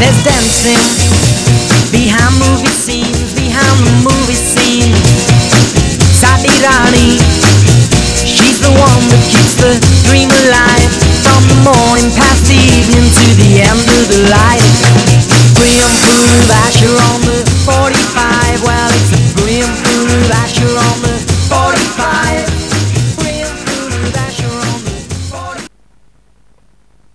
There's dancing behind movie scenes, behind the movie scene. Sati Rani, she's the one that keeps the dream alive, from the morning past the evening to the end of the light.